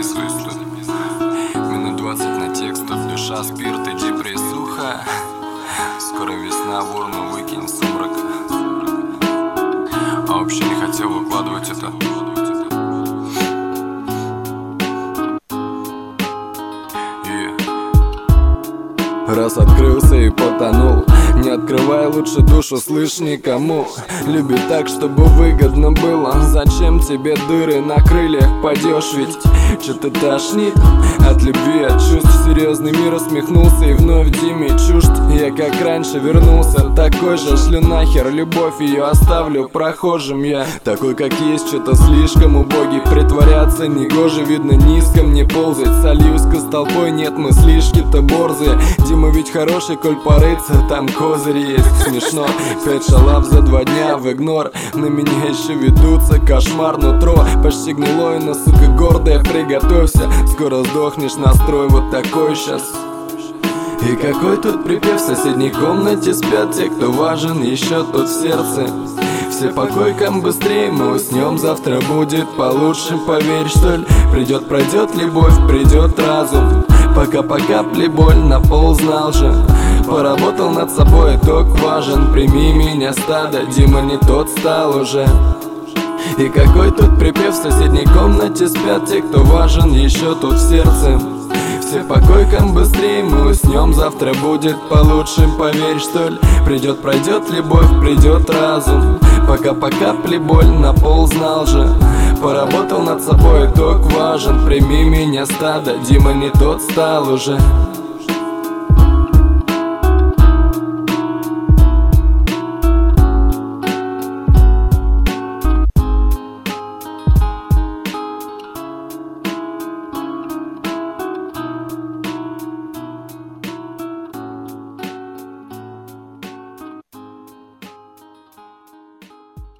записываюсь тут. Минут 20 на текст, тут душа, спирт и депрессуха. Скоро весна, ворну выкинь сумрак. А вообще не хотел выкладывать это. Раз открылся и потонул, не открывай лучше душу, слышь, никому. Люби так, чтобы выгодно было. Зачем тебе дыры на крыльях, пойдешь ведь что-то тошнит от любви, от чувств. Серьезный мир усмехнулся и вновь Диме чужд. Я как раньше вернулся, такой же, шлю нахер любовь, ее оставлю прохожим. Я такой как есть, что-то слишком убогий, притворяться негоже, видно низко мне ползать. Сольюсь-ка с толпой, нет, мыслишки-то борзые. Дима ведь хороший, коль порыться, там козырь есть. Смешно, 5 шалав за 2 дня в игнор. На меня еще ведутся, кошмар нутро почти гнилое, но сука гордая, приготовься. Скоро сдохнешь, настрой вот такой сейчас. И какой тут припев, в соседней комнате спят те, кто важен еще тут в сердце. Все по койкам быстрее, мы уснем, завтра будет получше, поверь, что ли. Придет, пройдет любовь, придет разум. Пока по капле боль наползнал же. Поработал над собой, итог важен. Прими меня, стадо, Дима не тот стал уже. И какой тут припев, в соседней комнате спят те, кто важен еще тут в сердце. Все по койкам быстрее, мы уснем, завтра будет получше, поверь, что ли. Придет, пройдет любовь, придет разум. Пока по капле боль наползнал же. Поработал над собой, итог важен. Прими меня, стадо, Дима не тот стал уже.